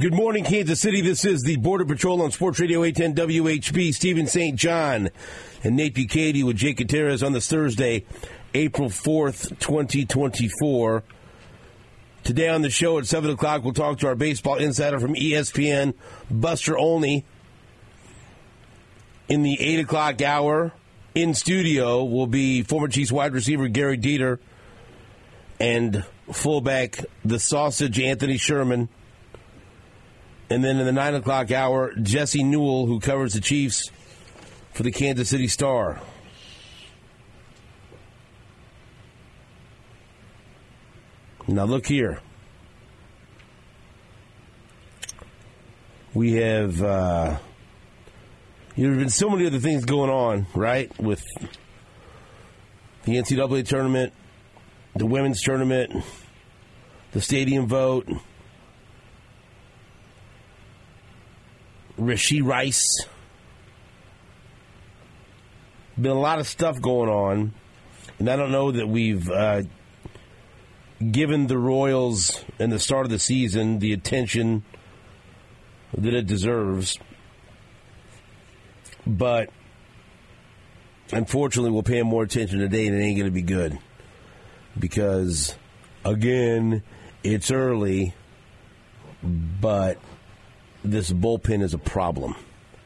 Good morning, Kansas City. This is the Border Patrol on Sports Radio 810 WHB. Stephen St. John and Nate Bukaty with Jake Gutierrez on this Thursday, April 4th, 2024. Today on the show at 7 o'clock, we'll talk to our baseball insider from ESPN, Buster Olney. In the 8 o'clock hour, in studio will be former Chiefs wide receiver Gary Dieter and fullback the Sausage Anthony Sherman. And then in the 9 o'clock hour, Jesse Newell, who covers the Chiefs for the Kansas City Star. Now look here. We have, there have been so many other things going on, right? With the NCAA tournament, the women's tournament, the stadium vote, Rashee Rice. Been a lot of stuff going on, and I don't know that we've given the Royals in the start of the season the attention that it deserves. But unfortunately, we'll pay them more attention today, and it ain't going to be good. Because, again, it's early, but this bullpen is a problem.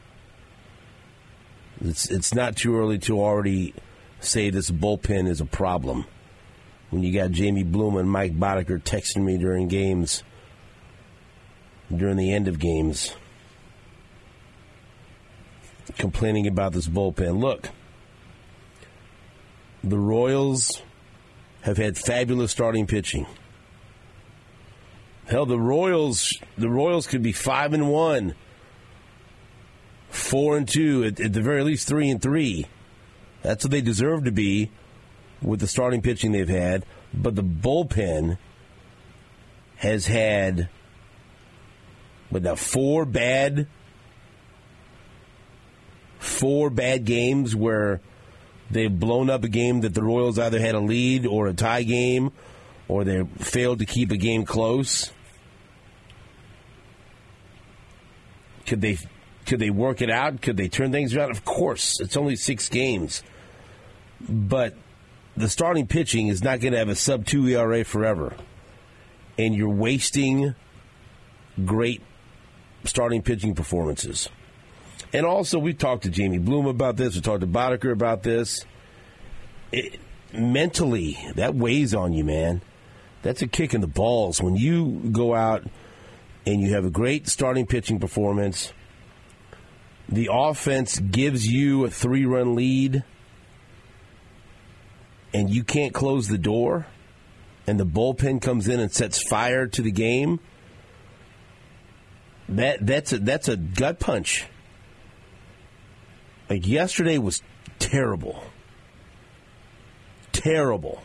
It's not too early to already say this bullpen is a problem. When you got Jamie Bloom and Mike Boddicker texting me during games, during the end of games, complaining about this bullpen. Look, the Royals have had fabulous starting pitching. Hell, the Royals could be 5-1, 4-2, at the very least 3-3. That's what they deserve to be with the starting pitching they've had. But the bullpen has had, four bad games where they've blown up a game that the Royals either had a lead or a tie game, or they failed to keep a game close. Could they work it out? Could they turn things around? Of course. It's only 6 games. But the starting pitching is not going to have a sub-2 ERA forever. And you're wasting great starting pitching performances. And also, we've talked to Jamie Bloom about this. We talked to Boddicker about this. Mentally, that weighs on you, man. That's a kick in the balls. When you go out and you have a great starting pitching performance, the offense gives you a 3-run lead, and you can't close the door, and the bullpen comes in and sets fire to the game, that's a gut punch. Like, yesterday was terrible. Terrible.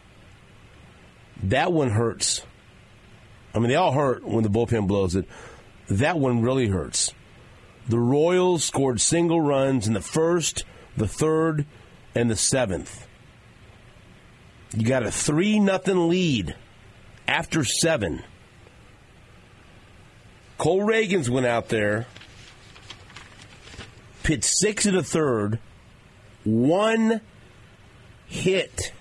That one hurts. I mean, they all hurt when the bullpen blows it. That one really hurts. The Royals scored single runs in the first, the third, and the 7th. You got a 3-0 lead after 7. Cole Reagans went out there, pitched 6 in the third, 1 hit.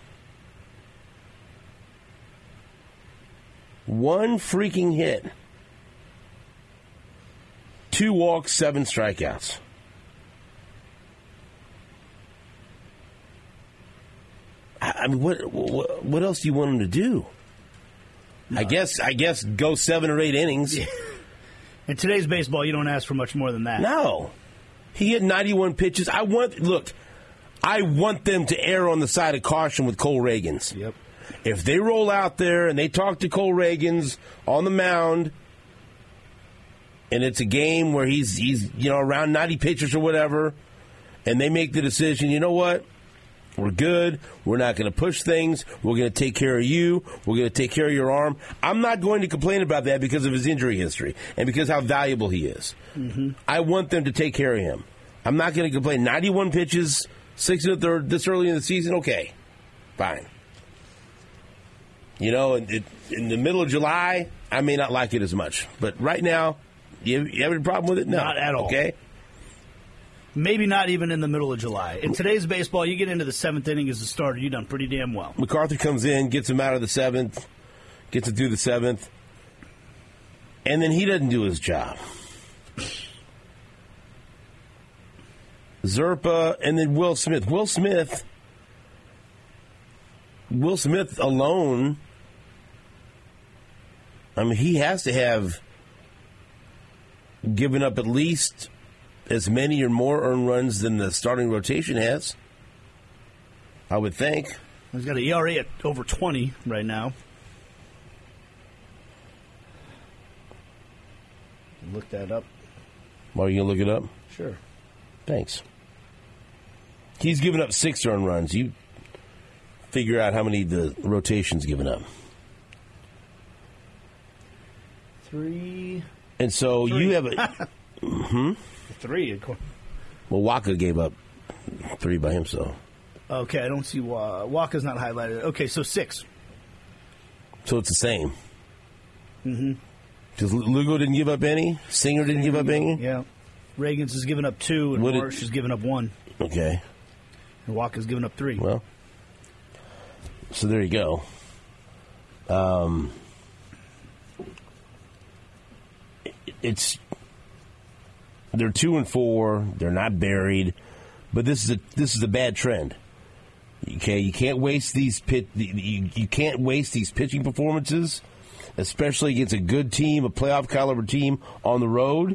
1 freaking hit. 2 walks, 7 strikeouts. I mean, what else do you want him to do? No. I guess go 7 or 8 innings. In today's baseball, you don't ask for much more than that. No. He hit 91 pitches. I want them to err on the side of caution with Cole Reagans. Yep. If they roll out there and they talk to Cole Reagans on the mound, and it's a game where he's around 90 pitches or whatever, and they make the decision, you know what? We're good. We're not going to push things. We're going to take care of you. We're going to take care of your arm. I'm not going to complain about that because of his injury history and because how valuable he is. Mm-hmm. I want them to take care of him. I'm not going to complain. 91 pitches, 6 in the third, this early in the season, okay, fine. You know, in the middle of July, I may not like it as much. But right now, you have any problem with it? No. Not at all. Okay. Maybe not even in the middle of July. In today's baseball, you get into the 7th inning as a starter, you've done pretty damn well. MacArthur comes in, gets him out of the 7th, gets it through the 7th, and then he doesn't do his job. Zerpa, and then Will Smith. Will Smith alone, I mean, he has to have given up at least as many or more earned runs than the starting rotation has, I would think. He's got an ERA at over 20 right now. Look that up. Are you going to look it up? Sure. Thanks. He's given up 6 earned runs. You figure out how many the rotation's given up. 3. And so 3. you have a... 3. Well, Waka gave up 3 by himself. Okay, I don't see Waka's not highlighted. Okay, so 6. So it's the same. Mm-hmm. Because Lugo didn't give up any? Singer didn't give up any? Yeah. Reagans has given up 2, and Marsh has given up 1. Okay. And Waka's given up 3. Well, so there you go. They're 2-4. They're not buried, but this is a bad trend. Okay, you can't waste these you can't waste these pitching performances, especially against a good team, a playoff caliber team on the road.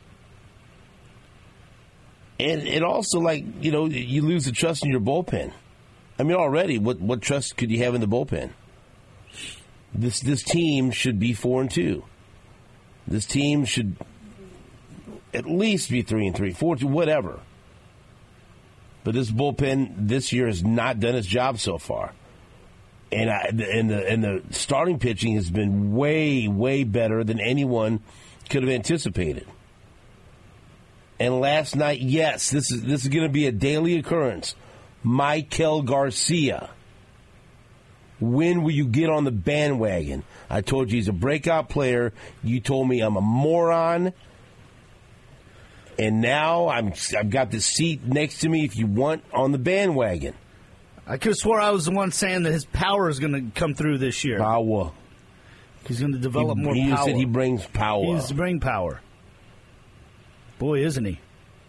And it also, you lose the trust in your bullpen. I mean, already, what trust could you have in the bullpen? This team should be 4-2. This team should at least be 3-3, 4-2, whatever. But this bullpen this year has not done its job so far, and the starting pitching has been way, way better than anyone could have anticipated. And last night, yes, this is going to be a daily occurrence. Maikel Garcia. When will you get on the bandwagon? I told you he's a breakout player. You told me I'm a moron. And now I've got the seat next to me if you want on the bandwagon. I could have swore I was the one saying that his power is going to come through this year. Power. He's going to develop more power. He said he brings power. He needs to bring power. Boy, isn't he?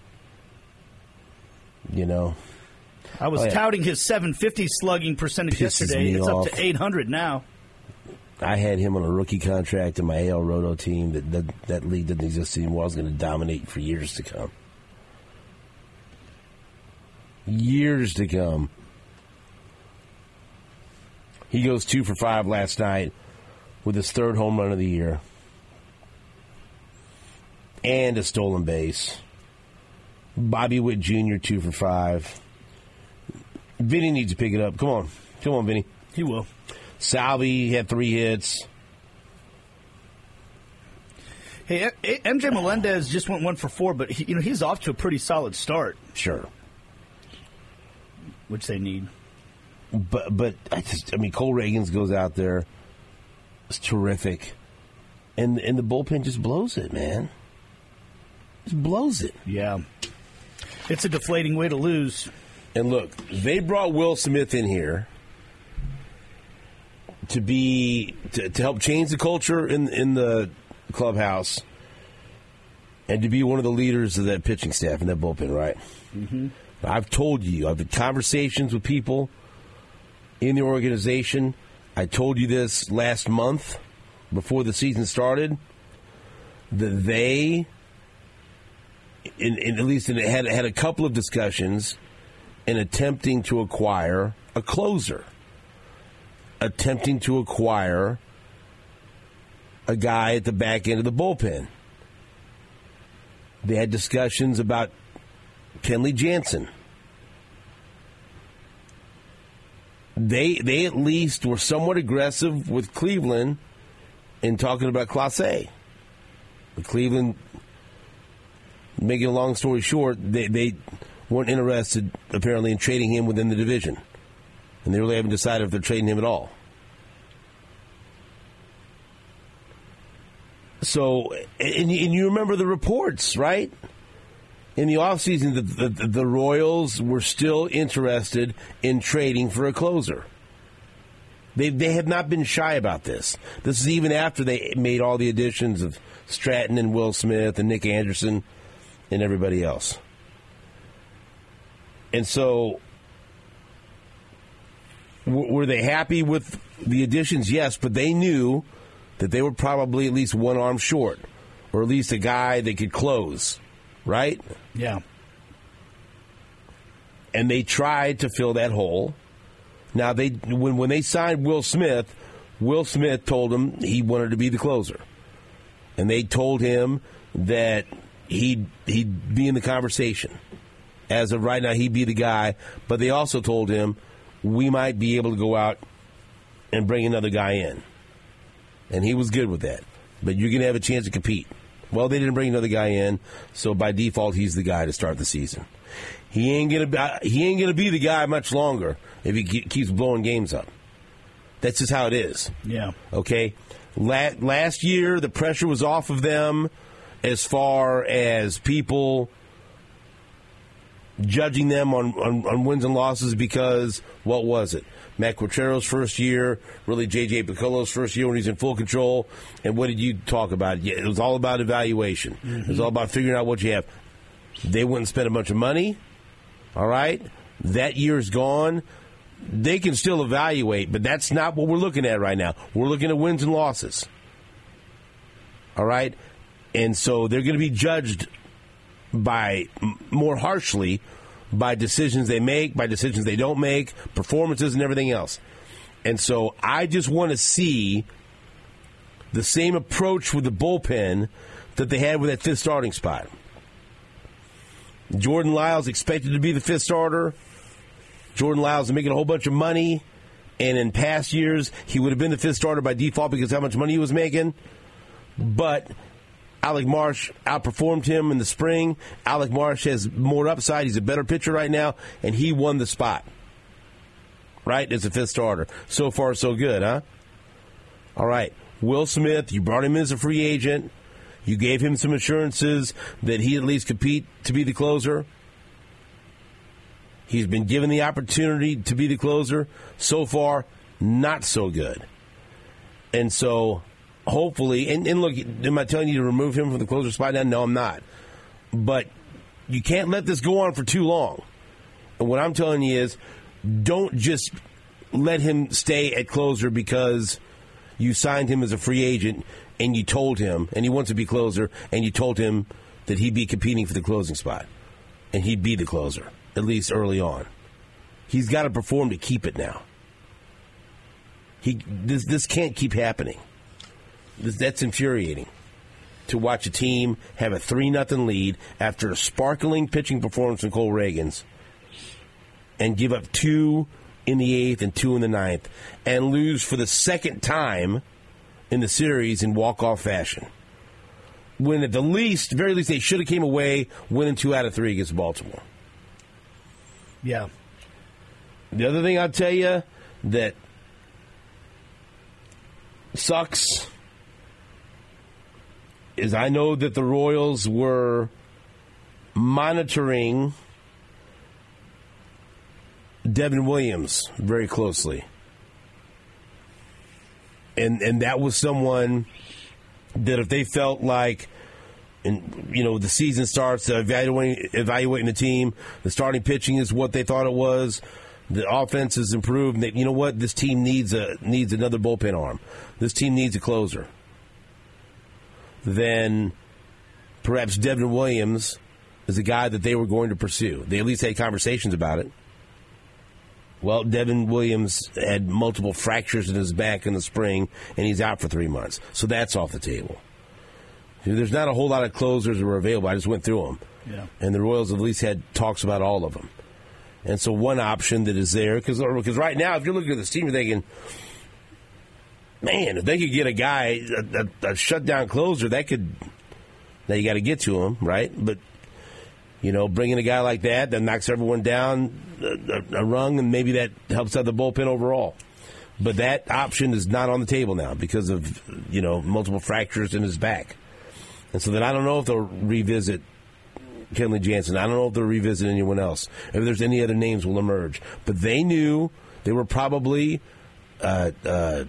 You know. I was touting his 750 slugging percentage yesterday. It's up to 800 now. I had him on a rookie contract in my AL Roto team. That league didn't exist anymore. I was going to dominate for years to come. Years to come. He goes 2 for 5 last night with his 3rd home run of the year. And a stolen base. Bobby Witt Jr., 2 for 5. Vinny needs to pick it up. Come on, Vinny. He will. Salvi had 3 hits. Hey, MJ Melendez just went 1 for 4, but he's off to a pretty solid start. Sure. Which they need. But Cole Reagans goes out there. It's terrific. And the bullpen just blows it, man. Just blows it. Yeah. It's a deflating way to lose. And look, they brought Will Smith in here to help change the culture in the clubhouse and to be one of the leaders of that pitching staff and that bullpen, right? Mm-hmm. I've told you, I've had conversations with people in the organization. I told you this last month before the season started, that they, at least had a couple of discussions in attempting to acquire a closer, attempting to acquire a guy at the back end of the bullpen. They had discussions about Kenley Jansen. They at least were somewhat aggressive with Cleveland in talking about Clase A. But Cleveland, making a long story short, they weren't interested, apparently, in trading him within the division. And they really haven't decided if they're trading him at all. So, and you remember the reports, right? In the offseason, the Royals were still interested in trading for a closer. They have not been shy about this. This is even after they made all the additions of Stratton and Will Smith and Nick Anderson and everybody else. And so, were they happy with the additions? Yes, but they knew that they were probably at least one arm short, or at least a guy that could close, right? Yeah. And they tried to fill that hole. Now, when they signed Will Smith told them he wanted to be the closer. And they told him that he'd be in the conversation. As of right now, he'd be the guy. But they also told him we might be able to go out and bring another guy in. And he was good with that. But you're going to have a chance to compete. Well, they didn't bring another guy in, so by default, he's the guy to start the season. He ain't gonna be the guy much longer if he keeps blowing games up. That's just how it is. Yeah. Okay. Last year, the pressure was off of them as far as people judging them on wins and losses because, what was it? Matt Quattro's first year, really J.J. Piccolo's first year when he's in full control. And what did you talk about? Yeah, it was all about evaluation. Mm-hmm. It was all about figuring out what you have. They wouldn't spend a bunch of money. All right? That year's gone. They can still evaluate, but that's not what we're looking at right now. We're looking at wins and losses. All right? And so they're going to be judged by more harshly by decisions they make, by decisions they don't make, performances and everything else. And so I just want to see the same approach with the bullpen that they had with that fifth starting spot. Jordan Lyles expected to be the fifth starter. Jordan Lyles is making a whole bunch of money, and in past years he would have been the fifth starter by default because of how much money he was making. But Alec Marsh outperformed him in the spring. Alec Marsh has more upside. He's a better pitcher right now, and he won the spot. Right? As a fifth starter. So far, so good, huh? All right. Will Smith, you brought him in as a free agent. You gave him some assurances that he at least compete to be the closer. He's been given the opportunity to be the closer. So far, not so good. And so, hopefully, and look, am I telling you to remove him from the closer spot now? No, I'm not. But you can't let this go on for too long. And what I'm telling you is, don't just let him stay at closer because you signed him as a free agent and you told him, and he wants to be closer, and you told him that he'd be competing for the closing spot. And he'd be the closer, at least early on. He's got to perform to keep it now. This can't keep happening. That's infuriating. To watch a team have a 3-0 lead after a sparkling pitching performance from Cole Reagans and give up 2 in the 8th and 2 in the 9th and lose for the second time in the series in walk-off fashion. When at the very least, they should have came away winning 2 out of 3 against Baltimore. Yeah. The other thing I'll tell you that sucks is I know that the Royals were monitoring Devin Williams very closely. And that was someone that if they felt like, and the season starts, evaluating the team, the starting pitching is what they thought it was, the offense has improved, and that, you know what, this team needs another bullpen arm. This team needs a closer. Then perhaps Devin Williams is a guy that they were going to pursue. They at least had conversations about it. Well, Devin Williams had multiple fractures in his back in the spring, and he's out for 3 months. So that's off the table. There's not a whole lot of closers that were available. I just went through them. Yeah. And the Royals at least had talks about all of them. And so one option that is there, because right now, if you're looking at this team, you're thinking, man, if they could get a guy, a shutdown closer, now you got to get to him, right? But, bringing a guy like that knocks everyone down a rung, and maybe that helps out the bullpen overall. But that option is not on the table now because of, multiple fractures in his back. And so then I don't know if they'll revisit Kenley Jansen. I don't know if they'll revisit anyone else. If there's any other names will emerge. But they knew they were probably high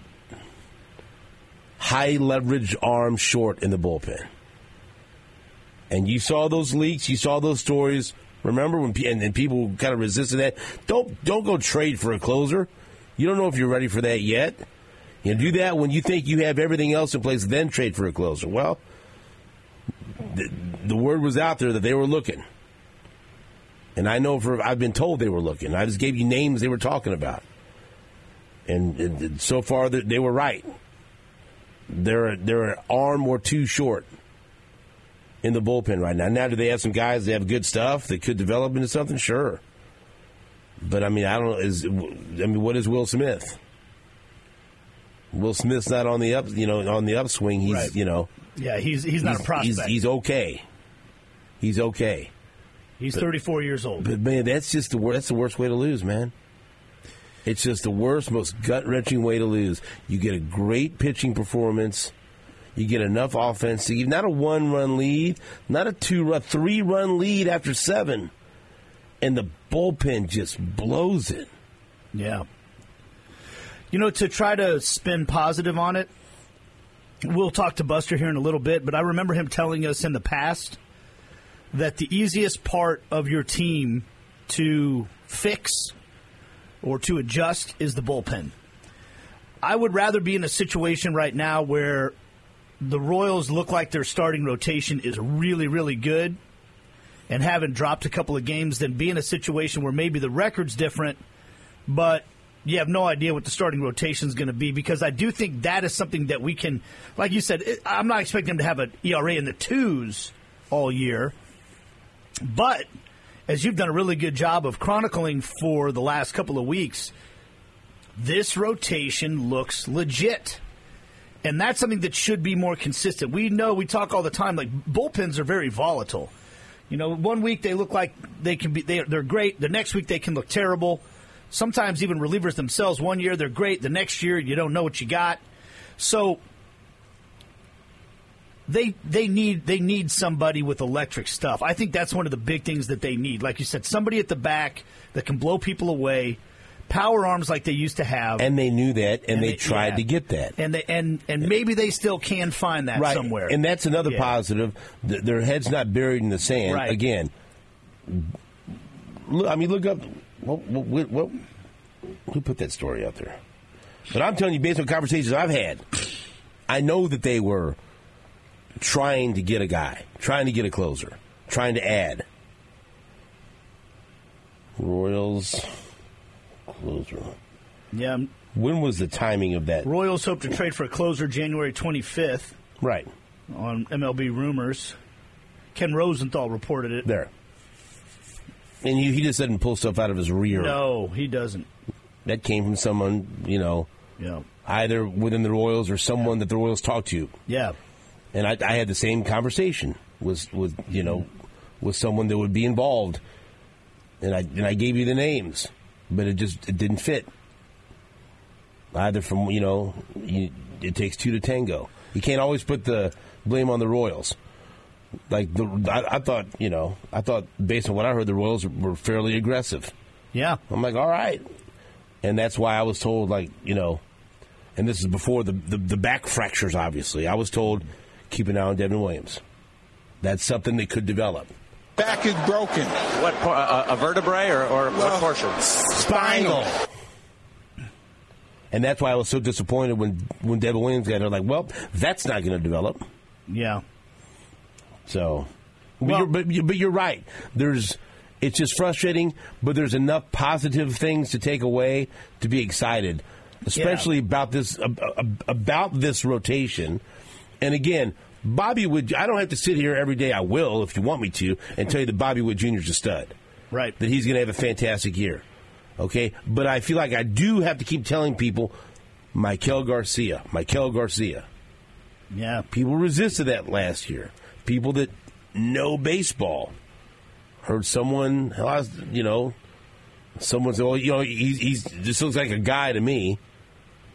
leverage arm short in the bullpen. And you saw those leaks. You saw those stories. Remember when and people kind of resisted that? Don't go trade for a closer. You don't know if you're ready for that yet. You do that when you think you have everything else in place, then trade for a closer. Well, the word was out there that they were looking. And I know I've been told they were looking. I just gave you names they were talking about. And so far, they were right. They're an arm or two short in the bullpen right now. Now, do they have some guys that have good stuff that could develop into something? Sure. But, I mean, what is Will Smith? Will Smith's not on the upswing. He's, right. Yeah, he's not a prospect. He's okay. He's okay. He's 34 years old. But, man, that's the worst way to lose, man. It's just the worst, most gut-wrenching way to lose. You get a great pitching performance. You get enough offense to give not a 1-run lead, not a 3-run lead after 7. And the bullpen just blows it. Yeah. To try to spin positive on it, we'll talk to Buster here in a little bit, but I remember him telling us in the past that the easiest part of your team to fix or to adjust is the bullpen. I would rather be in a situation right now where the Royals look like their starting rotation is really, really good and haven't dropped a couple of games than be in a situation where maybe the record's different, but you have no idea what the starting rotation is going to be, because I do think that is something that we can, like you said, I'm not expecting them to have an ERA in the 2s all year, but as you've done a really good job of chronicling for the last couple of weeks, this rotation looks legit. And that's something that should be more consistent. We talk all the time, like bullpens are very volatile. 1 week they look like they can be they're great. The next week they can look terrible. Sometimes even relievers themselves, one year they're great. The next year you don't know what you got. So they need somebody with electric stuff. I think that's one of the big things that they need. Like you said, somebody at the back that can blow people away. Power arms like they used to have, and they knew that, and they tried to get that, and maybe they still can find that somewhere. And that's another positive. Their head's not buried in the sand. Right. Again, look up what who put that story out there. But I'm telling you, based on conversations I've had, I know that they were trying to get a guy, trying to get a closer, trying to add. Royals. Closer. Yeah. When was the timing of that? Royals hope to trade for a closer January 25th. Right. On MLB Rumors. Ken Rosenthal reported it. There. And he just doesn't pull stuff out of his rear. No, he doesn't. That came from someone, either within the Royals or someone that the Royals talked to. Yeah. And I had the same conversation with someone that would be involved. And I gave you the names. But it didn't fit. Either from, it takes two to tango. You can't always put the blame on the Royals. Like, I thought based on what I heard, the Royals were fairly aggressive. Yeah. I'm like, all right. And that's why I was told, and this is before the back fractures, obviously. I was told, keep an eye on Devin Williams. That's something that could develop. Back is broken. What, a vertebrae or what portion? Spinal. And that's why I was so disappointed when Devin Williams got there. Like, well, that's not going to develop. Yeah. So, but you're right. It's just frustrating, but there's enough positive things to take away to be excited, especially about this rotation. And again, Bobby Wood, I don't have to sit here every day. I will, if you want me to, and tell you that Bobby Wood Jr. is a stud. Right. That he's going to have a fantastic year. Okay? But I feel like I do have to keep telling people, Maikel Garcia. Yeah. People resisted that last year. People that know baseball. Heard someone say, well, he just looks like a guy to me.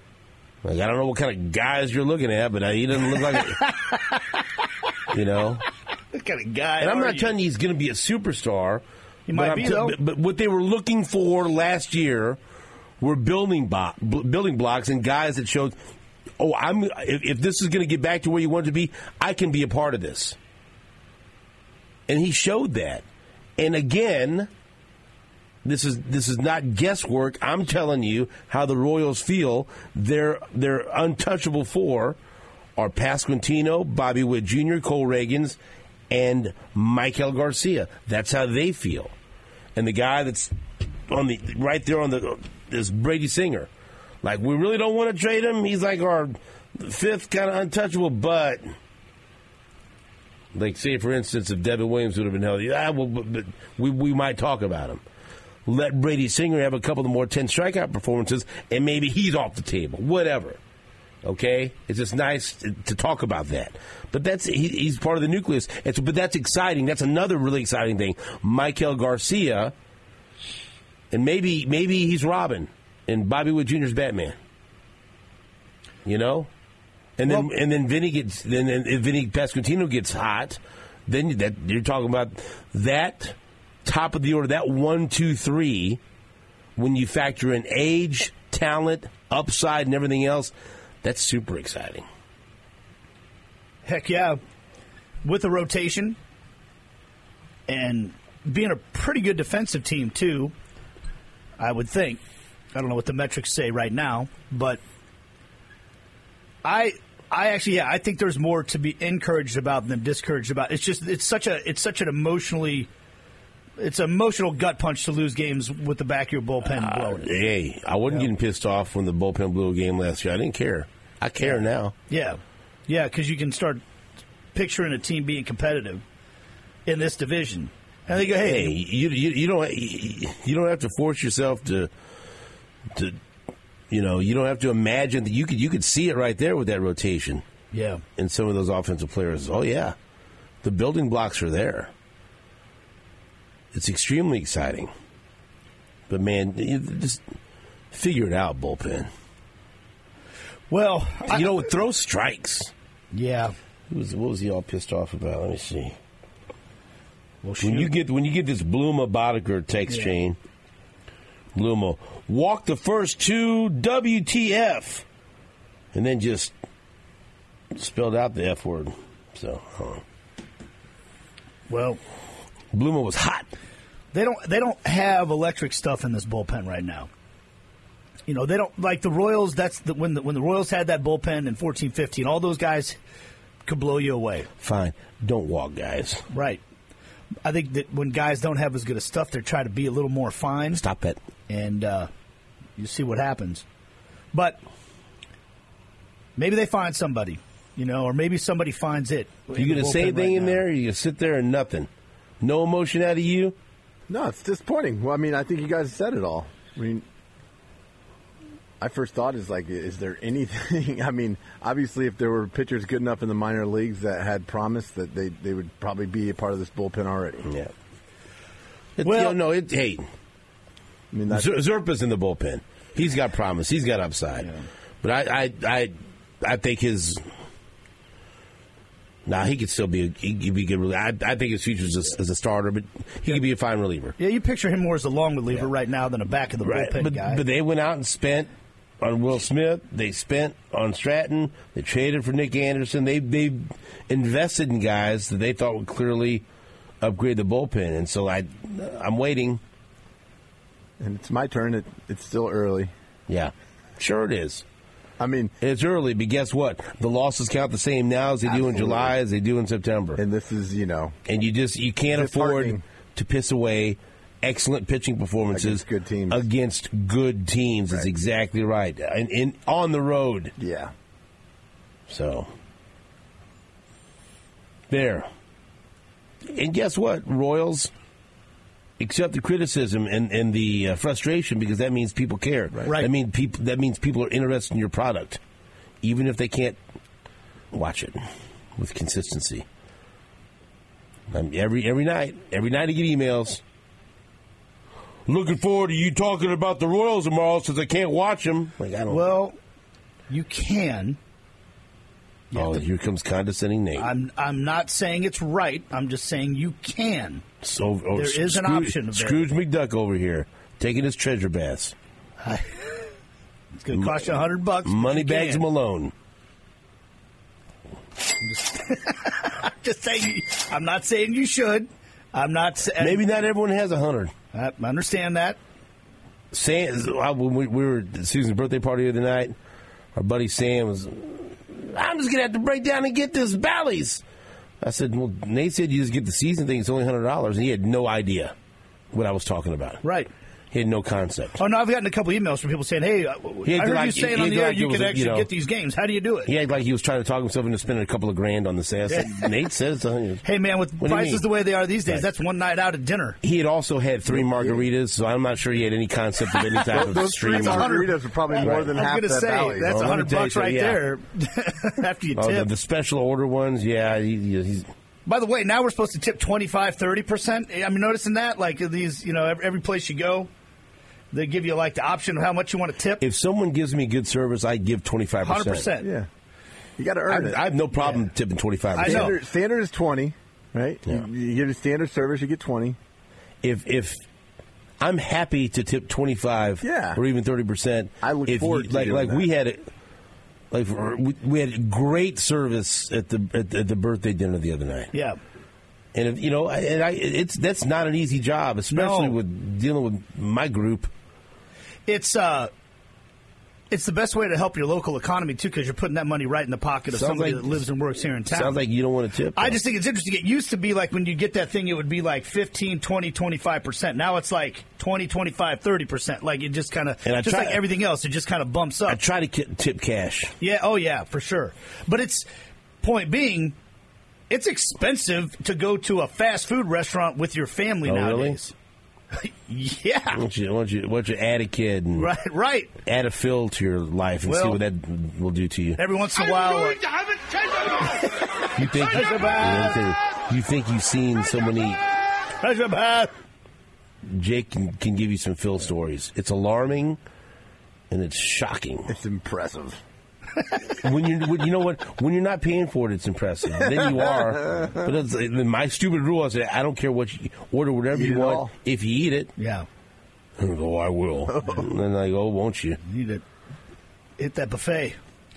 Like, I don't know what kind of guys you're looking at, but he doesn't look like it. What kind of guy? And I'm not telling you he's going to be a superstar. He might be, though. But what they were looking for last year were building blocks and guys that showed, if this is going to get back to where you want it to be, I can be a part of this. And he showed that. And again, this is not guesswork. I'm telling you how the Royals feel. They're untouchable for are Pasquantino, Bobby Witt Jr., Cole Reagans, and Michael Garcia. That's how they feel. And the guy that's right there is Brady Singer. Like, we really don't want to trade him. He's like our fifth kind of untouchable, but like, say, for instance, if Devin Williams would have been healthy, but we might talk about him. Let Brady Singer have a couple of more 10 strikeout performances, and maybe he's off the table. Whatever. Okay? It's just nice to talk about that. But he's part of the nucleus. But that's exciting. That's another really exciting thing. Michael Garcia, and maybe he's Robin, and Bobby Witt Jr.'s Batman. And then Vinny Pasquantino gets hot. Then you're talking about that top of the order, that 1, 2, 3. When you factor in age, talent, upside, and everything else, that's super exciting. Heck yeah. With the rotation and being a pretty good defensive team, too, I would think. I don't know what the metrics say right now, but I think there's more to be encouraged about than discouraged about. It's such an emotional gut punch to lose games with the back of your bullpen blowing. Hey, I wasn't getting pissed off when the bullpen blew a game last year. I didn't care. I care now. Yeah, because you can start picturing a team being competitive in this division. And they go, hey, you don't have to force yourself to you don't have to imagine that you could see it right there with that rotation. Yeah, and some of those offensive players. Oh yeah, the building blocks are there. It's extremely exciting. But, man, just figure it out, bullpen. Well, throw strikes. Yeah. What was he all pissed off about? Let me see. Well, when you get this Bluma Boddicker text chain, Bluma, walk the first 2, WTF, and then just spelled out the F word. So, well, Bluma was hot. They don't have electric stuff in this bullpen right now. They don't like the Royals. When the Royals had that bullpen in 14-15, all those guys could blow you away. Fine, don't walk guys. Right. I think that when guys don't have as good of stuff, they're trying to be a little more fine. Stop it. And you see what happens. But maybe they find somebody, or maybe somebody finds it. You going to say anything in there, or you going to sit there and nothing? No emotion out of you? No, it's disappointing. Well, I mean, I think you guys said it all. I mean, my first thought is, is there anything? I mean, obviously, if there were pitchers good enough in the minor leagues that had promised that they would probably be a part of this bullpen already. Yeah. Hey, I mean, Zerpa's in the bullpen. He's got promise. He's got upside. Yeah. But I think his... he could still be good. I think his future is as a starter, but he could be a fine reliever. Yeah, you picture him more as a long reliever right now than a back of the bullpen guy. But they went out and spent on Will Smith. They spent on Stratton. They traded for Nick Anderson. They invested in guys that they thought would clearly upgrade the bullpen. And so I'm waiting. And it's my turn. It's still early. Yeah, sure it is. I mean, it's early, but guess what? The losses count the same now as they do in July as they do in September. And this is, and you can't afford to piss away excellent pitching performances against good teams. Right. That's exactly right. And on the road. Yeah. So there. And guess what, Royals? Accept the criticism and the frustration, because that means people care. Right. That means people are interested in your product, even if they can't watch it with consistency. Every night I get emails. Looking forward to you talking about the Royals tomorrow, since I can't watch them. You can. Oh, here comes condescending Nate. I'm not saying it's right. I'm just saying you can. So there is an option available. Scrooge McDuck over here taking his treasure baths. It's going to cost you $100. Money bags Malone. I'm just saying. I'm not saying you should. I'm not. Maybe not everyone has 100. I understand that. When we were at Susan's birthday party the other night, our buddy Sam was, I'm just going to have to break down and get this Bally's. I said, well, Nate said you just get the season thing. It's only $100. And he had no idea what I was talking about. Right. He had no concept. Oh, no, I've gotten a couple emails from people saying, hey, I heard you saying on the air you can actually get these games. How do you do it? He acted like he was trying to talk himself into spending a couple of grand on the sale. Nate says, hey, man, with prices the way they are these days, that's one night out at dinner. He had also had 3 margaritas, so I'm not sure he had any concept of any type of stream. Those 3 margaritas are probably more than half that Bally's. That's $100 right there after you tip. The special order ones, yeah. He's... By the way, now we're supposed to tip 25, 30%. I'm noticing that, like these, every place you go, they give you like the option of how much you want to tip. If someone gives me good service, I give 25%. 100%. Yeah. You got to earn it. I have no problem tipping 25%. Standard is 20, right? Yeah. You get a standard service, you get 20. If I'm happy to tip 25 or even 30%. I look forward to doing that. We had it. Like we had great service at the birthday dinner the other night. Yeah. And that's not an easy job, especially with dealing with my group. It's the best way to help your local economy, too, because you're putting that money right in the pocket of somebody that lives and works here in town. Sounds like you don't want to tip. I just think it's interesting. It used to be like when you get that thing, it would be like 15, 20, 25%. Now it's like 20, 25, 30%. Like it just kind of, just like everything else, it just kind of bumps up. I try to tip cash. Yeah, oh yeah, for sure. But point being, it's expensive to go to a fast food restaurant with your family nowadays. Really? Yeah. Why don't you add a kid and right. add a fill to your life and see what that will do to you. Every once in a while. You think you've seen so many. Jake can give you some Phil stories. It's alarming and it's shocking. It's impressive. When you're not paying for it, it's impressive. Then you are. But my stupid rule is I don't care what you order, whatever you want. If you eat it, yeah. Oh, I will. And then I go, won't you? You need to hit that buffet.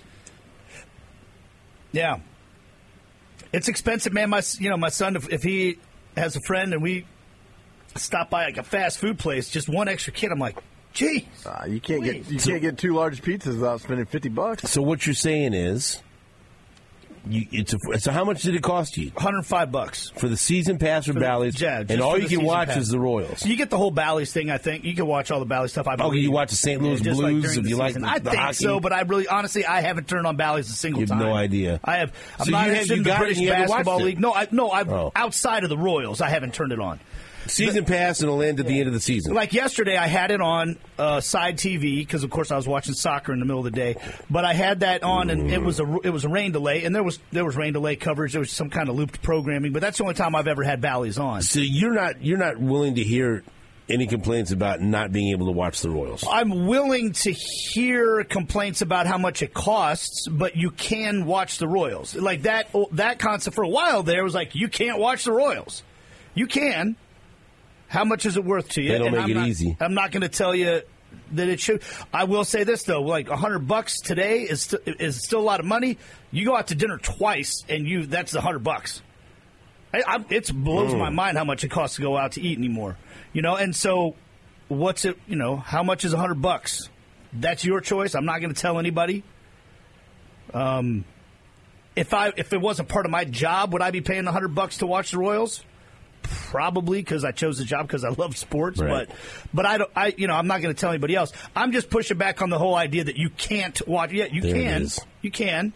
Yeah, it's expensive, man. My son, if he has a friend and we stop by like a fast food place, just one extra kid, I'm like, jeez, you can't get 2 large pizzas without spending $50. So what you're saying is, so how much did it cost you? $105 for the season pass for Bally's, and all you can watch is the Royals. You get the whole Bally's thing. I think you can watch all the Bally's stuff. You watch the St. Louis Blues if you like the I think hockey. so, but I really, honestly, I haven't turned on Bally's a single time. You have no idea. I have. I'm not interested in the British Basketball League. No, outside of the Royals, I haven't turned it on. Season pass and it'll end at the end of the season. Like yesterday, I had it on side TV because, of course, I was watching soccer in the middle of the day. But I had that on, and it was a rain delay, and there was rain delay coverage. There was some kind of looped programming, but that's the only time I've ever had Bally's on. So you're not willing to hear any complaints about not being able to watch the Royals? I'm willing to hear complaints about how much it costs, but you can watch the Royals. Like that concept for a while there was like you can't watch the Royals. You can. How much is it worth to you? They don't make it easy. I'm not going to tell you that it should. I will say this though: like $100 today is still a lot of money. You go out to dinner twice, and that's $100. It blows my mind how much it costs to go out to eat anymore. And so what's it? How much is $100? That's your choice. I'm not going to tell anybody. If it wasn't part of my job, would I be paying $100 to watch the Royals? Probably, because I chose the job because I love sports, right. but I'm not going to tell anybody else. I'm just pushing back on the whole idea that you can't watch. Yeah, you can.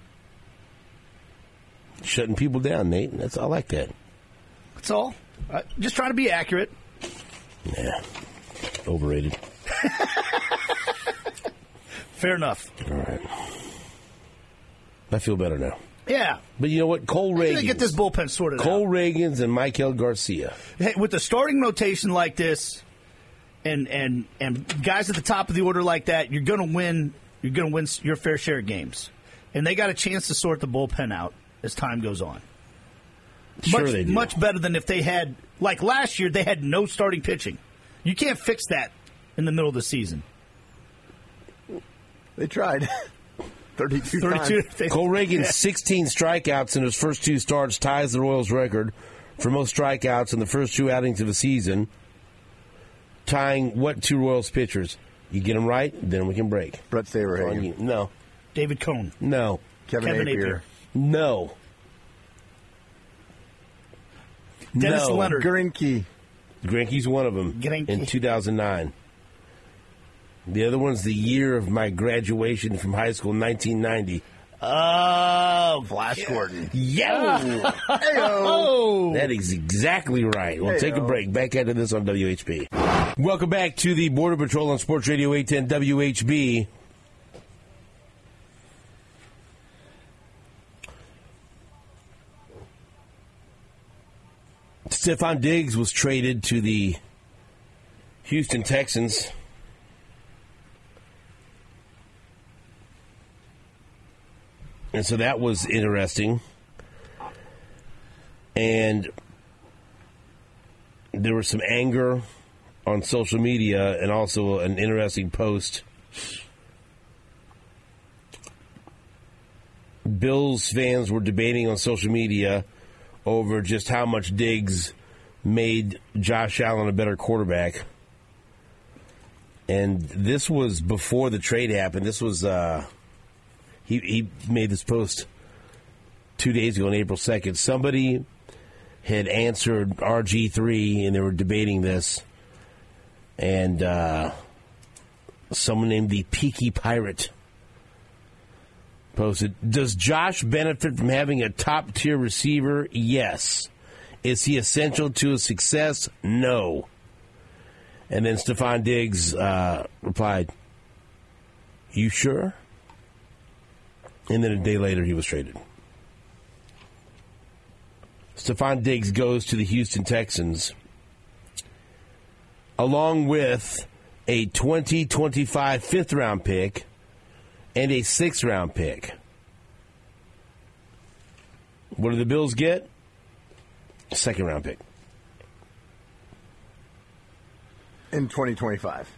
Shutting people down, Nate. I like that. That's all. Just trying to be accurate. Yeah, overrated. Fair enough. All right. I feel better now. Yeah. But you know what? Cole Reagans. Get this bullpen sorted out. Cole Reagans and Michael Garcia. Hey, with the starting rotation like this and guys at the top of the order like that, you're going to win you're going to win your fair share of games. And they got a chance to sort the bullpen out as time goes on. Sure they do. Much better than if they had, like last year, they had no starting pitching. You can't fix that in the middle of the season. They tried. 32 times. Cole Reagan's 16 strikeouts in his first 2 starts ties the Royals' record for most strikeouts in the first 2 outings of the season, tying what 2 Royals pitchers? You get them right, then we can break. Brett Saberhagen. No. David Cone. No. Kevin Napier. No. Dennis No. Leonard. Greinke. Greinke's one of them in 2009. The other one's the year of my graduation from high school, 1990. Oh, Flash Gordon. Yeah. oh. That is exactly right. We'll take a break. Back into this on WHB. Welcome back to the Border Patrol on Sports Radio 810 WHB. Stephon Diggs was traded to the Houston Texans. And so that was interesting. And there was some anger on social media and also an interesting post. Bills fans were debating on social media over just how much Diggs made Josh Allen a better quarterback. And this was before the trade happened. This was... He made this post 2 days ago on April 2nd. Somebody had answered RG3, and they were debating this. And someone named the Peaky Pirate posted, does Josh benefit from having a top-tier receiver? Yes. Is he essential to his success? No. And then Stephon Diggs replied, you sure? And then a day later, he was traded. Stephon Diggs goes to the Houston Texans, along with a 2025 fifth-round pick and a sixth-round pick. What do the Bills get? A second-round pick. In 2025.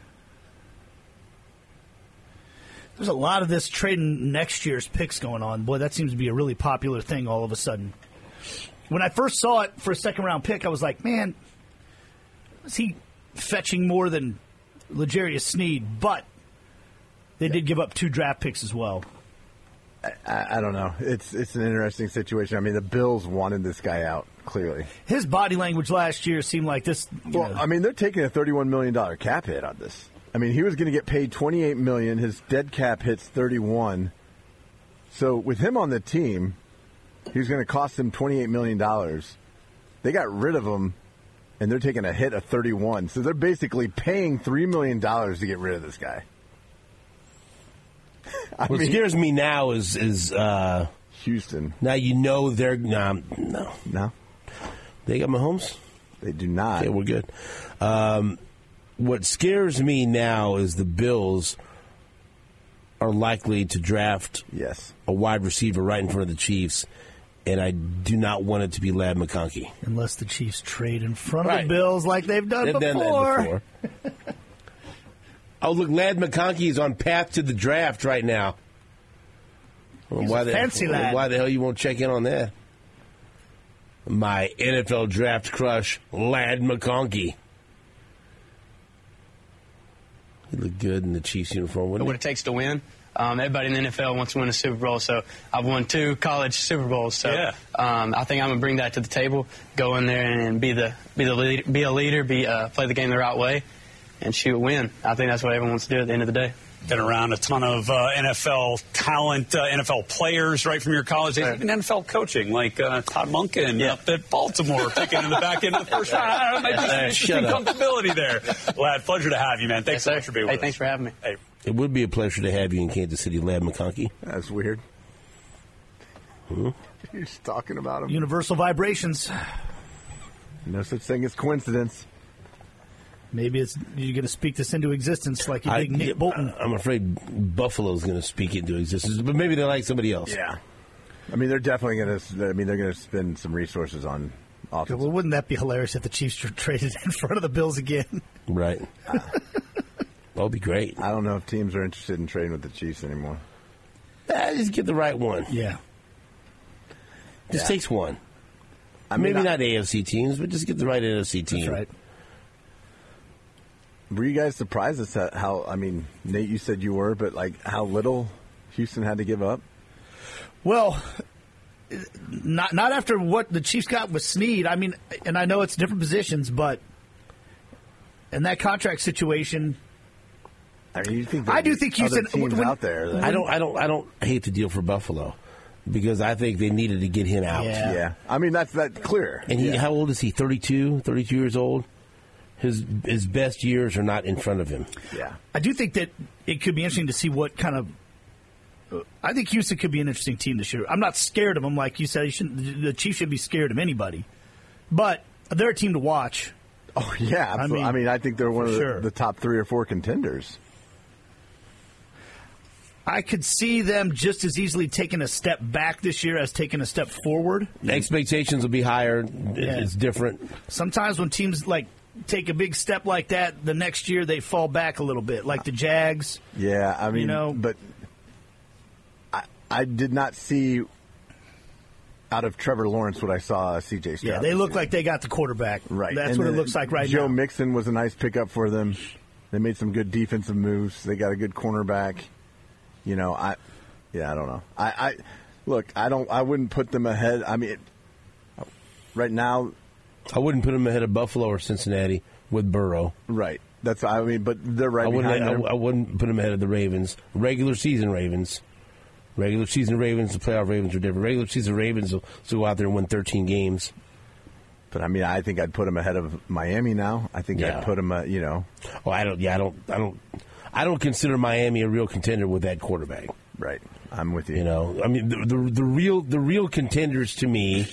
There's a lot of this trading next year's picks going on. Boy, that seems to be a really popular thing all of a sudden. When I first saw it for a second-round pick, I was like, man, is he fetching more than L'Jarius Sneed? But they did give up 2 draft picks as well. I don't know. It's an interesting situation. I mean, the Bills wanted this guy out, clearly. His body language last year seemed like this. Well, I mean, they're taking a $31 million cap hit on this. I mean, he was going to get paid $28 million. His dead cap hits $31. So with him on the team, he was going to cost them $28 million. They got rid of him, and they're taking a hit of $31. So they're basically paying $3 million to get rid of this guy. What scares me now is Houston. Now you know they're no. They got Mahomes? They do not. Okay, we're good. What scares me now is the Bills are likely to draft a wide receiver right in front of the Chiefs, and I do not want it to be Ladd McConkey. Unless the Chiefs trade in front of the Bills like they've done before. Oh, look, Ladd McConkey is on path to the draft right now. Fancy lad. Why the hell you won't check in on that? My NFL draft crush, Ladd McConkey. He looked good in the Chiefs uniform, wouldn't he? What it takes to win. Everybody in the NFL wants to win a Super Bowl, so I've won 2 college Super Bowls. So I think I'm gonna bring that to the table. Go in there and be a leader, play the game the right way, and shoot, win. I think that's what everyone wants to do at the end of the day. Been around a ton of NFL talent, NFL players right from your college days, even NFL coaching, like Todd Monken up at Baltimore, picking in the back end of the first round. I don't know, maybe some comfortability there. Ladd, pleasure to have you, man. Thanks so much for being with us. Thanks for having me. Hey. It would be a pleasure to have you in Kansas City, Ladd McConkey. That's weird. You're just talking about him. Universal vibrations. No such thing as coincidence. Maybe you're going to speak this into existence like you did Nick Bolton. I'm afraid Buffalo's going to speak it into existence, but maybe they like somebody else. Yeah. I mean, they're definitely going to. I mean, they're going to spend some resources on offense. Well, wouldn't that be hilarious if the Chiefs were traded in front of the Bills again? Right. That would be great. I don't know if teams are interested in trading with the Chiefs anymore. Just get the right one. Yeah. Just takes one. I mean, maybe not AFC teams, but just get the right NFC team. That's right. Were you guys surprised at how? I mean, Nate, you said you were, but like how little Houston had to give up? Well, not after what the Chiefs got with Snead. I mean, and I know it's different positions, but in that contract situation, I mean, I do think Houston teams out there. I don't hate the deal for Buffalo because I think they needed to get him out. Yeah. I mean, that's clear. And how old is he? 32 years old. His best years are not in front of him. Yeah. I do think that it could be interesting to see what kind of. I think Houston could be an interesting team this year. I'm not scared of them, like you said. The Chiefs should be scared of anybody, but they're a team to watch. Oh yeah, absolutely. I mean, I think they're one of the top 3 or 4 contenders. I could see them just as easily taking a step back this year as taking a step forward. The expectations will be higher. Yeah. It's different. Sometimes when teams take a big step like that, the next year they fall back a little bit, like the Jags. Yeah, I mean, but I did not see out of Trevor Lawrence what I saw C.J. Stroud. Yeah, they look like they got the quarterback. Right. That's what it looks like right now. Joe Mixon was a nice pickup for them. They made some good defensive moves. They got a good cornerback. I don't know. I wouldn't put them ahead. I mean, right now, I wouldn't put them ahead of Buffalo or Cincinnati with Burrow. Right. But they're right behind them. I wouldn't put them ahead of the Ravens. Regular season Ravens. Regular season Ravens, the playoff Ravens are different. Regular season Ravens will go out there and win 13 games. But I mean, I think I'd put them ahead of Miami now. I think I'd put them, Oh, I don't consider Miami a real contender with that quarterback. Right. I'm with you. I mean, the real contenders to me,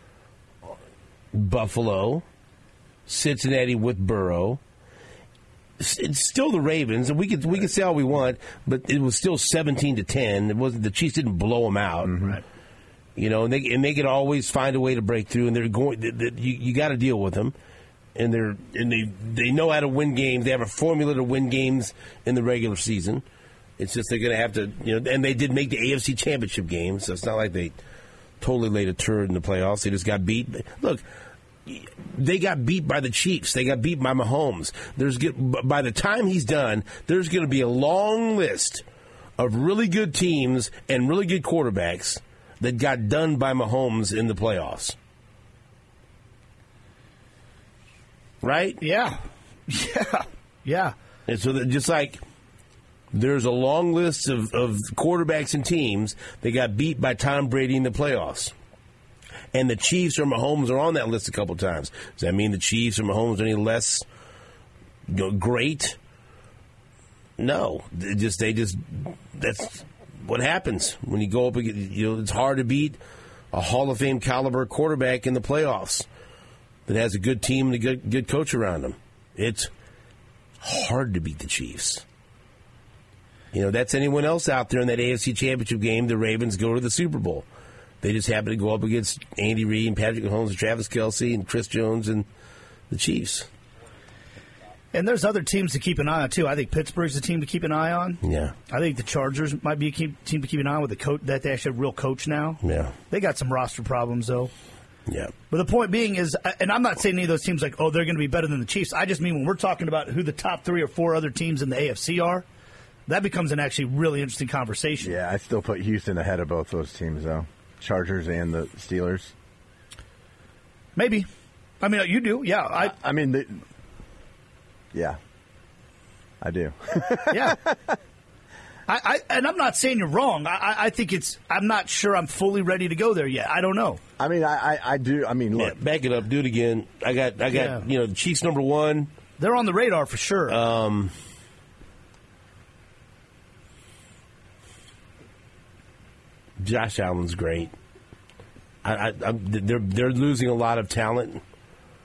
Buffalo, Cincinnati with Burrow. It's still the Ravens, and we could say all we want, but it was still 17-10. It wasn't the Chiefs didn't blow them out, right? And they could always find a way to break through, and they're going. You got to deal with them, and they know how to win games. They have a formula to win games in the regular season. It's just they're going to have to, and they did make the AFC Championship game, so it's not like they totally laid a turd in the playoffs. They just got beat. Look. They got beat by the Chiefs. They got beat by Mahomes. By the time he's done, there's going to be a long list of really good teams and really good quarterbacks that got done by Mahomes in the playoffs. Right? Yeah. Yeah. And so just like there's a long list of quarterbacks and teams that got beat by Tom Brady in the playoffs. And the Chiefs or Mahomes are on that list a couple times. Does that mean the Chiefs or Mahomes are any less great? No. That's what happens when you go up against, it's hard to beat a Hall of Fame caliber quarterback in the playoffs that has a good team and a good coach around him. It's hard to beat the Chiefs. That's anyone else out there in that AFC Championship game. The Ravens go to the Super Bowl. They just happen to go up against Andy Reid and Patrick Mahomes and Travis Kelce and Chris Jones and the Chiefs. And there's other teams to keep an eye on, too. I think Pittsburgh's a team to keep an eye on. Yeah. I think the Chargers might be a team to keep an eye on with a coach that they actually have a real coach now. Yeah. They got some roster problems, though. Yeah. But the point being is, and I'm not saying any of those teams they're going to be better than the Chiefs. I just mean when we're talking about who the top 3 or 4 other teams in the AFC are, that becomes an actually really interesting conversation. Yeah, I still put Houston ahead of both those teams, though. Chargers and the Steelers. Maybe. I mean, you do, yeah. I mean, yeah. I do. Yeah. And I'm not saying you're wrong. I think I'm not sure I'm fully ready to go there yet. I don't know. I mean, I do. I mean, look. Yeah, back it up. Do it again. I got. The Chiefs number 1. They're on the radar for sure. Josh Allen's great. They're losing a lot of talent,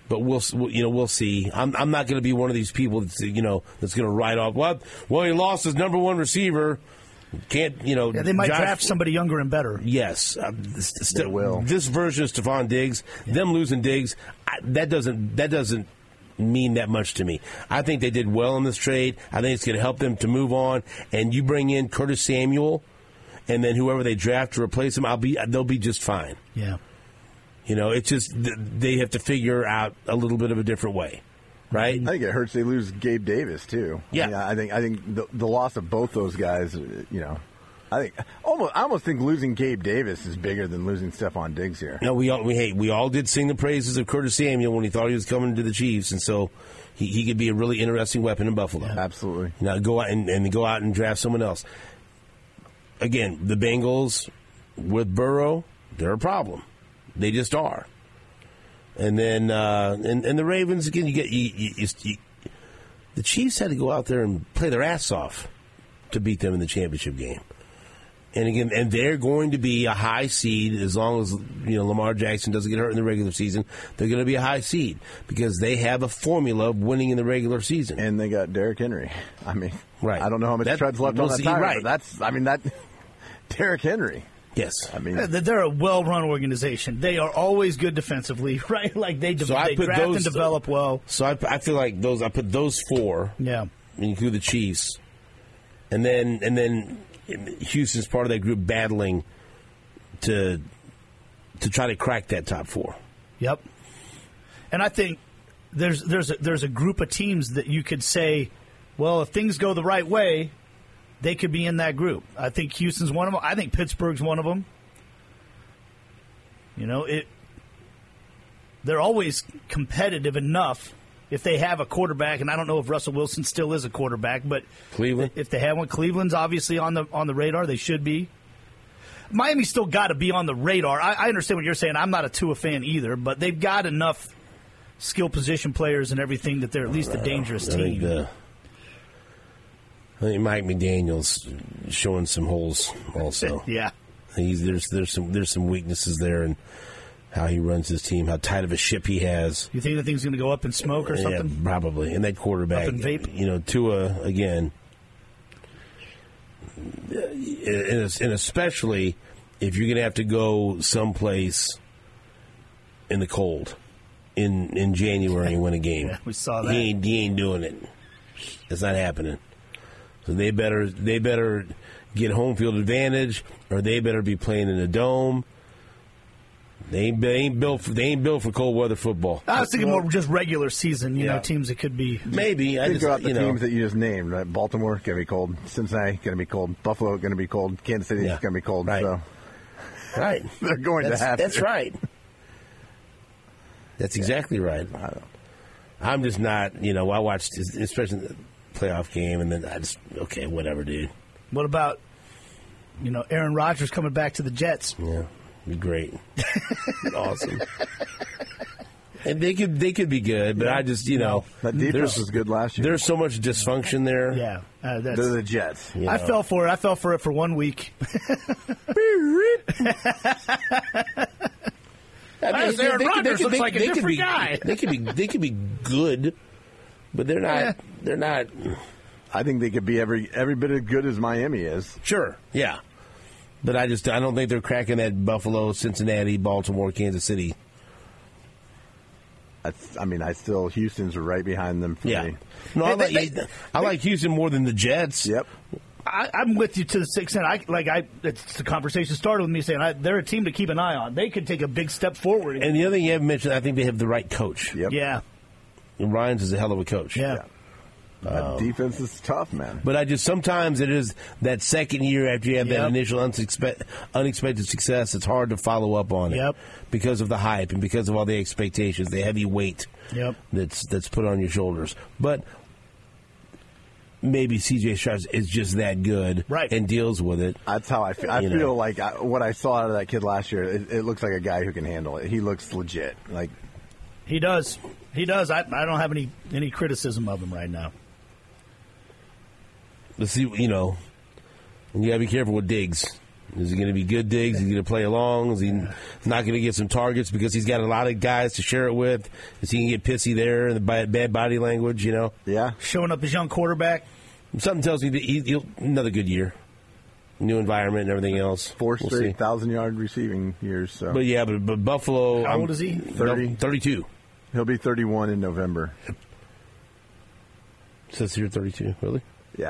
But we'll see. I'm not going to be one of these people that's going to write off. Well, he lost his number one receiver. Can't they might draft somebody younger and better. Yes, they will. This version of Stephon Diggs, them losing Diggs, that doesn't mean that much to me. I think they did well in this trade. I think it's going to help them to move on. And you bring in Curtis Samuel, and then whoever they draft to replace him, they'll be just fine. Yeah. It's just they have to figure out a little bit of a different way, right? I think it hurts they lose Gabe Davis too. Yeah, I think the loss of both those guys. I almost think losing Gabe Davis is bigger than losing Stephon Diggs here. No, we all did sing the praises of Curtis Samuel when he thought he was coming to the Chiefs, and so he could be a really interesting weapon in Buffalo. Yeah, absolutely. Now go out and draft someone else. Again, the Bengals with Burrow, they're a problem. They just are. And then and the Ravens again. The Chiefs had to go out there and play their ass off to beat them in the championship game. And again, they're going to be a high seed as long as Lamar Jackson doesn't get hurt in the regular season. They're going to be a high seed because they have a formula of winning in the regular season. And they got Derrick Henry. I mean, right. I don't know how much tread's left on that tire, right. but that Derrick Henry. Yes, I mean they're a well-run organization. They are always good defensively, right? Like they draft and develop well. So I feel like I put those four. Yeah, include the Chiefs, and then Houston's part of that group battling to try to crack that top four. Yep, and I think there's a group of teams that you could say, well, if things go the right way, they could be in that group. I think Houston's one of them. I think Pittsburgh's one of them. They're always competitive enough if they have a quarterback, and I don't know if Russell Wilson still is a quarterback, but Cleveland, if they have one, Cleveland's obviously on the radar. They should be. Miami's still got to be on the radar. I understand what you're saying. I'm not a Tua fan either, but they've got enough skill position players and everything that they're at least a dangerous team. I think Mike McDaniel's showing some holes also. Yeah, there's some weaknesses there in how he runs his team, how tight of a ship he has. You think the thing's going to go up in smoke or something? Yeah, probably. And that quarterback, up in vape. Tua again, and especially if you're going to have to go someplace in the cold in January and win a game. Yeah, we saw that. He ain't doing it. It's not happening. So they better get home field advantage, or they better be playing in a dome. They ain't built for cold weather football. I was thinking more just regular season. Teams that could be maybe. Think about the teams that you just named. Right? Baltimore gonna be cold. Cincinnati gonna be cold. Buffalo gonna be cold. Kansas City is gonna be cold. Right. So right, they're going to have. That's right. That's exactly right. I'm just not. I watched, especially the playoff game, and then I just whatever, dude. What about Aaron Rodgers coming back to the Jets? Yeah, be great, awesome. And they could be good, but I just that defense was good last year. There's so much dysfunction there. Yeah, they're the Jets. I fell for it. I fell for it for 1 week. Aaron Rodgers looks like a different guy. They could be good, but they're not. Yeah. They're not. I think they could be every bit as good as Miami is. Sure, yeah, but I don't think they're cracking that Buffalo, Cincinnati, Baltimore, Kansas City. Houston's right behind them for me. No, I like Houston more than the Jets. Yep. I'm with you to the extent. The conversation started with me saying they're a team to keep an eye on. They could take a big step forward. And the other thing you haven't mentioned, I think they have the right coach. Yep. Yeah. And Ryans is a hell of a coach. Yeah. That defense is tough, man. But sometimes it is that second year after you have that initial unexpected success, it's hard to follow up on it because of the hype and because of all the expectations, the heavy weight that's put on your shoulders. But maybe C.J. Stroud is just that good and deals with it. That's how I feel. I feel like what I saw out of that kid last year, it looks like a guy who can handle it. He looks legit. Like he does. He does. I don't have any criticism of him right now. Let's see, and you got to be careful with Diggs. Is he going to be good digs? Is he going to play along? Is he not going to get some targets because he's got a lot of guys to share it with? Is he going to get pissy there and bad body language, Yeah. Showing up as young quarterback. Something tells me that he'll another good year. New environment and everything else. 4 straight 1,000-yard receiving years. So. But Buffalo... How old is he? 32. He'll be 31 in November. It says here 32. Really? Yeah.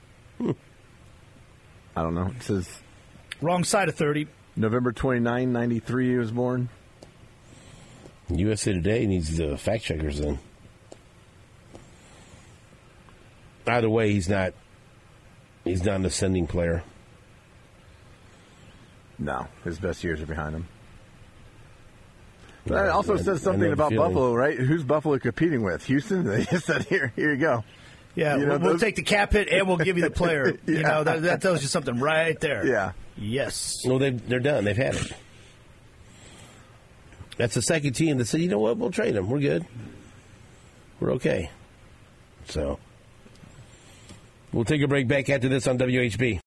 I don't know. It says... Wrong side of 30. November 29, 93 he was born. USA Today needs the fact checkers then. Either way, he's not an ascending player. No, his best years are behind him. But it also says something about Buffalo, right? Who's Buffalo competing with? Houston? They just said, here you go. Yeah, we'll take the cap hit and we'll give you the player. Yeah. That tells you something right there. Yeah. Yes. Well, they're done. They've had it. That's the second team that said, you know what, we'll trade him. We're good. We're okay. So, we'll take a break back after this on WHB.